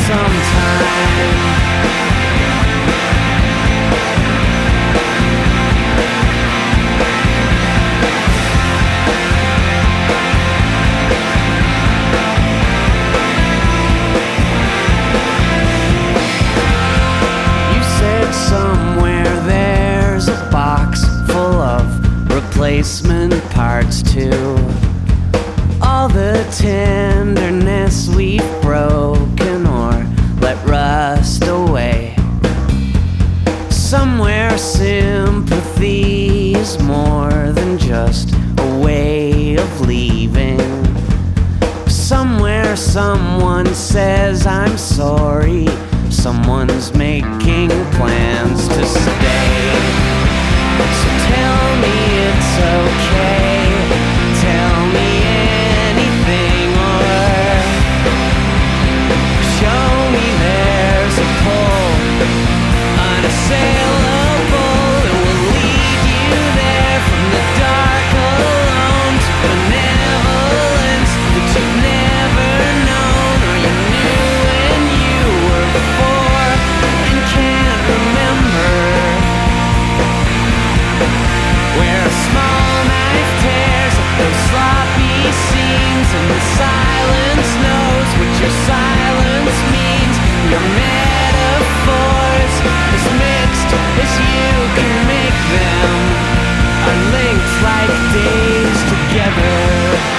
sometime. Somewhere there's a box full of replacement parts too. All the tenderness we've broken or let rust away. Somewhere sympathy is more than just a way of leaving. Somewhere someone says I'm sorry. Someone's making plans to stay. So tell me it's okay. Tell me anything, or show me there's a pull unassailable that will lead you there from the dark alone to benevolence that you've never known, or you knew when you were before and can't remember. Where a small knife tears up those sloppy seams, and the silence knows what your silence means. Your metaphors, as mixed as you can make them, are linked like days together.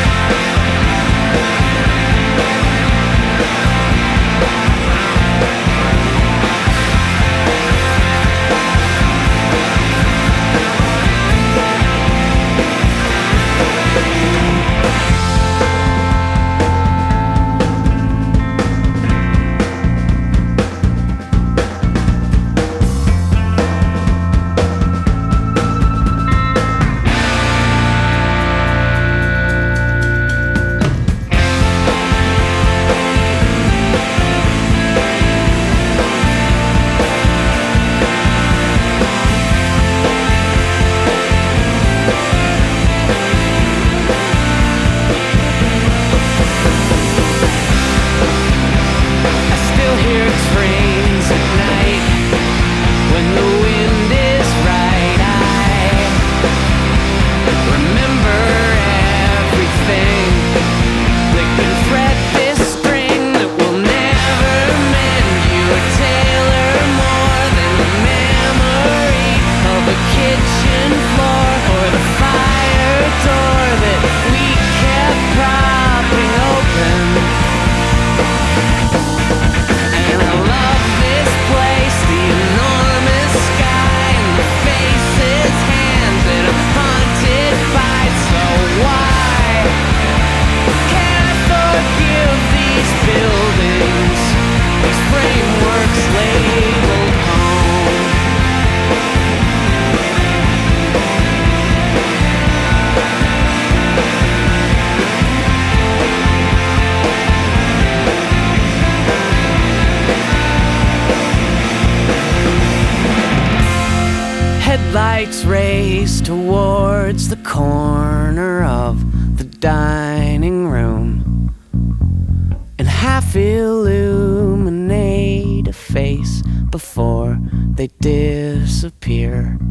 Headlights race towards the corner of the dining room and half illuminate a face before they disappear.